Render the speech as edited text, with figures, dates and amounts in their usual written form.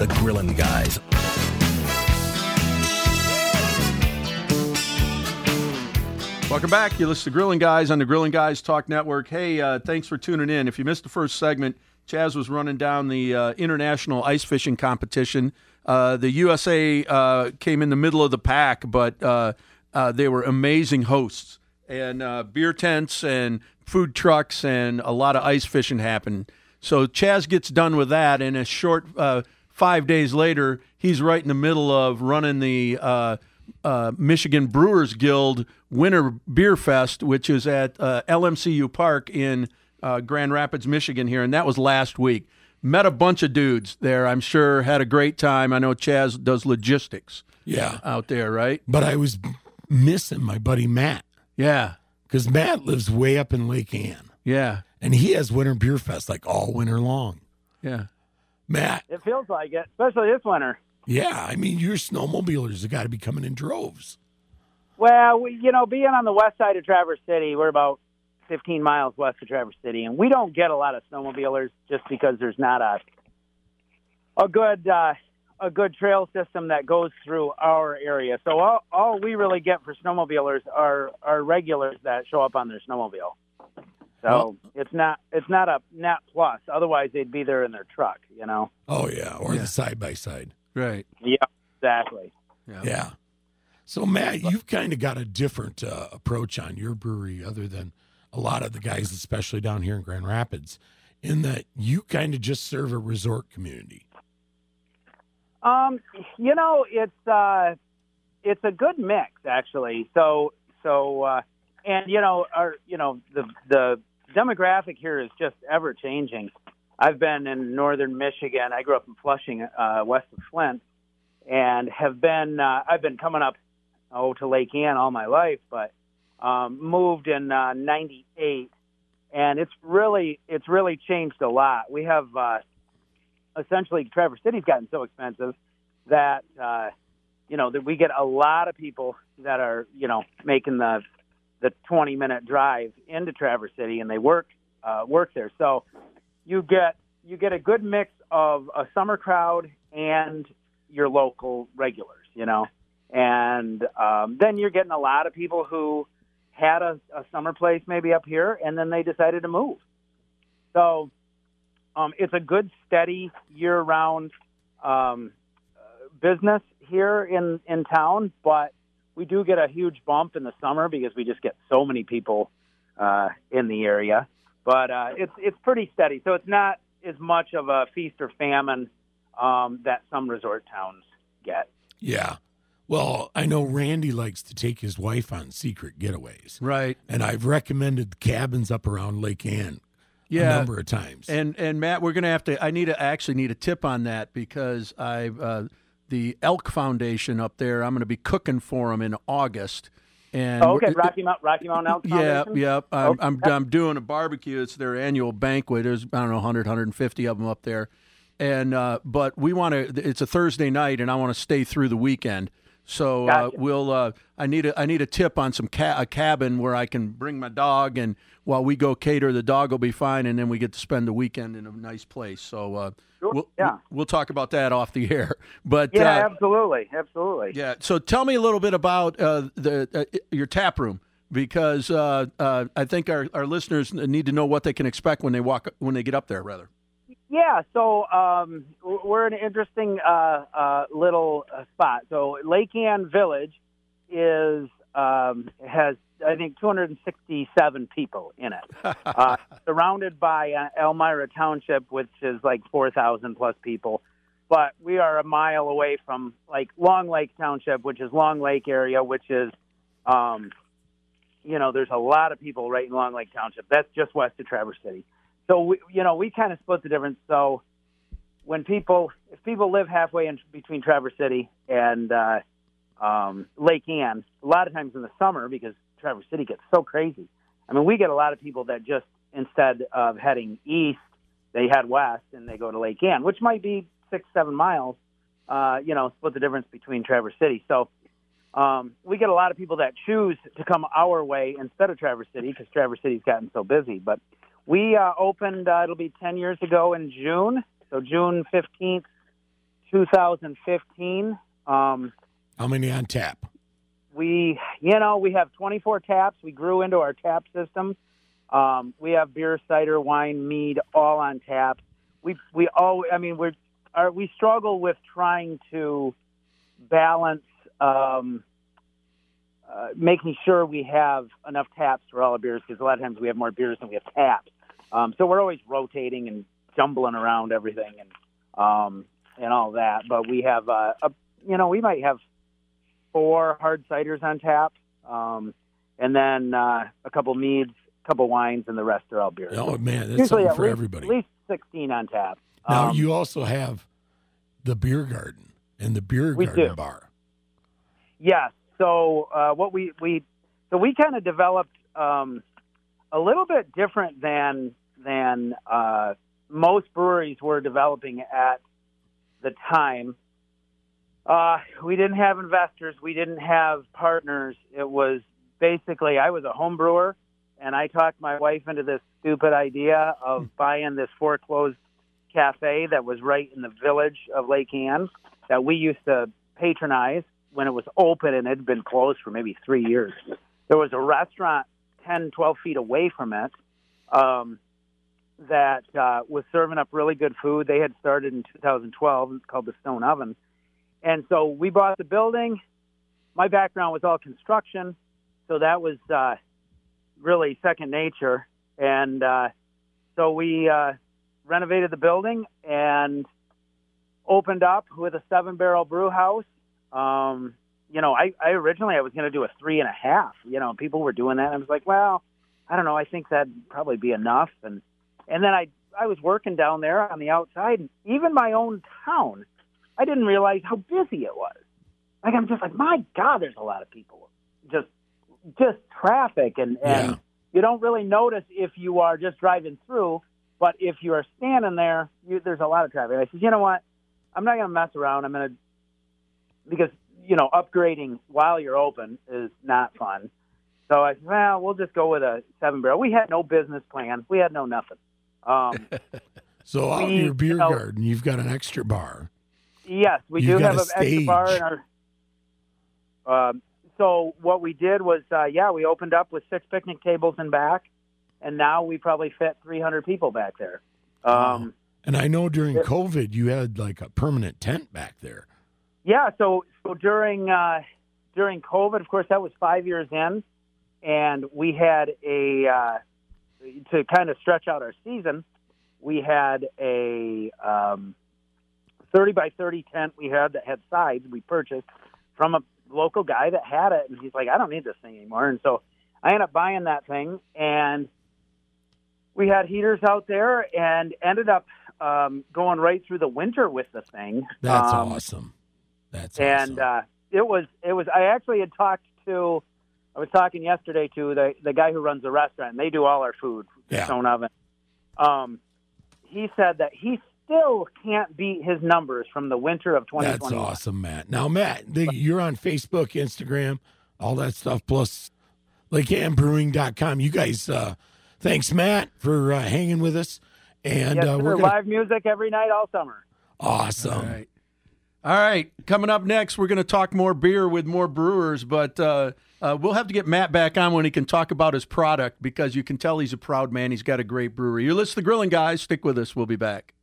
The Grillin' Guys. Welcome back. You listen to Grillin' Guys on the Grillin' Guys Talk Network. Hey, thanks for tuning in. If you missed the first segment, Chaz was running down the international ice fishing competition. The USA came in the middle of the pack, but they were amazing hosts. And beer tents and food trucks and a lot of ice fishing happened. So Chaz gets done with that, and a short 5 days later, he's right in the middle of running the Michigan Brewers Guild Winter Beer Fest, which is at LMCU Park in Grand Rapids, Michigan here, and that was last week. Met a bunch of dudes there, I'm sure, had a great time. I know Chaz does logistics out there, right? But I was missing my buddy Matt. Yeah. Because Matt lives way up in Lake Ann. Yeah. And he has Winter Beer Fest like all winter long. Yeah. Matt. It feels like it, especially this winter. Yeah, I mean, your snowmobilers have got to be coming in droves. Well, being on the west side of Traverse City, we're about 15 miles west of Traverse City, and we don't get a lot of snowmobilers just because there's not a good trail system that goes through our area. So all we really get for snowmobilers are regulars that show up on their snowmobile. So it's not a net plus. Otherwise, they'd be there in their truck, Oh, yeah, or the side-by-side. Right. Yeah, exactly. Yeah. So, Matt, you've kind of got a different approach on your brewery other than a lot of the guys, especially down here in Grand Rapids, in that you kind of just serve a resort community. It's a good mix, actually. So, and the demographic here is just ever changing. I've been in northern Michigan. I grew up in Flushing, west of Flint, and I've been coming up to Lake Ann all my life, but moved in '98, and it's really changed a lot. We have essentially Traverse City's gotten so expensive that that we get a lot of people that are making the 20-minute drive into Traverse City, and they work there. So you get a good mix of a summer crowd and your local regulars, and then you're getting a lot of people who had a summer place maybe up here, and then they decided to move. So it's a good, steady, year-round business here in town, but we do get a huge bump in the summer because we just get so many people in the area. But it's pretty steady, so it's not as much of a feast or famine that some resort towns get. Yeah. Well, I know Randy likes to take his wife on secret getaways. Right. And I've recommended cabins up around Lake Ann a number of times. And Matt, we're going to have to – I actually need a tip on that because the Elk Foundation up there, I'm going to be cooking for them in August. And Rocky Mountain Elk Foundation? Yeah. I'm doing a barbecue. It's their annual banquet. There's, 100, 150 of them up there. And but we want to – it's a Thursday night, and I want to stay through the weekend. So gotcha. I need a tip on a cabin where I can bring my dog, and while we go cater, the dog will be fine, and then we get to spend the weekend in a nice place. So we'll talk about that off the air. But absolutely. Yeah. So tell me a little bit about your tap room, because I think our listeners need to know what they can expect when they get up there. Rather. Yeah, so we're in an interesting little spot. So Lake Ann Village has, I think, 267 people in it, surrounded by Elmira Township, which is like 4,000 plus people. But we are a mile away from like Long Lake Township, which is Long Lake area, which is, there's a lot of people right in Long Lake Township. That's just west of Traverse City. So we kind of split the difference. So if people live halfway in between Traverse City and Lake Ann, a lot of times in the summer, because Traverse City gets so crazy, I mean, we get a lot of people that just, instead of heading east, they head west and they go to Lake Ann, which might be 6-7 miles. Split the difference between Traverse City. So we get a lot of people that choose to come our way instead of Traverse City because Traverse City's gotten so busy. But we opened, it'll be 10 years ago in June, so June 15th 2015. How many on tap? We have 24 taps. We grew into our tap system. We have beer, cider, wine, mead, all on tap. We struggle with trying to balance making sure we have enough taps for all our beers, because a lot of times we have more beers than we have taps. So we're always rotating and jumbling around everything and all that. But we have we might have 4 hard ciders on tap, and then a couple meads, a couple wines, and the rest are all beers. Oh man, that's something for everybody. At least 16 on tap. Now you also have the beer garden and the beer garden bar. Yes. So we kind of developed a little bit different than most breweries were developing at the time. We didn't have investors. We didn't have partners. It was basically, I was a home brewer, and I talked my wife into this stupid idea of buying this foreclosed cafe that was right in the village of Lake Ann that we used to patronize when it was open, and it had been closed for maybe 3 years. There was a restaurant 10, 12 feet away from it that was serving up really good food. They had started in 2012. It's called the Stone Oven. And so we bought the building. My background was all construction, so that was really second nature. And so we renovated the building and opened up with a 7-barrel brew house. I originally was going to do a 3.5. People were doing that. And I was like, well, I don't know. I think that'd probably be enough. And then I was working down there on the outside, and even my own town, I didn't realize how busy it was. Like, I'm just like, my God, there's a lot of people. Just traffic, and you don't really notice if you are just driving through, but if you are standing there, there's a lot of traffic. I said, you know what? I'm not going to mess around. Because upgrading while you're open is not fun. So I said, well, we'll just go with a 7-barrel. We had no business plan. We had no nothing. So out in your beer garden, you've got an extra bar. Yes, we do have an extra bar in our. So what we did was, we opened up with 6 picnic tables in back, and now we probably fit 300 people back there. And I know during COVID, you had like a permanent tent back there. Yeah, so during COVID, of course, that was 5 years in, and we had to kind of stretch out our season, we had a 30 by 30 tent that had sides we purchased from a local guy that had it, and he's like, I don't need this thing anymore. And so I ended up buying that thing, and we had heaters out there and ended up going right through the winter with the thing. That's awesome. That's awesome. And it was. I actually had I was talking yesterday to the guy who runs the restaurant, and they do all our food, Stone Oven. He said that he still can't beat his numbers from the winter of 2021. That's awesome, Matt. Now, Matt, you're on Facebook, Instagram, all that stuff, plus LakeAnnBrewing.com. You guys, thanks, Matt, for hanging with us. And we're live music every night all summer. Awesome. All right. Coming up next, we're going to talk more beer with more brewers, but we'll have to get Matt back on when he can talk about his product, because you can tell he's a proud man. He's got a great brewery. You're listening to the Grilling Guys. Stick with us. We'll be back.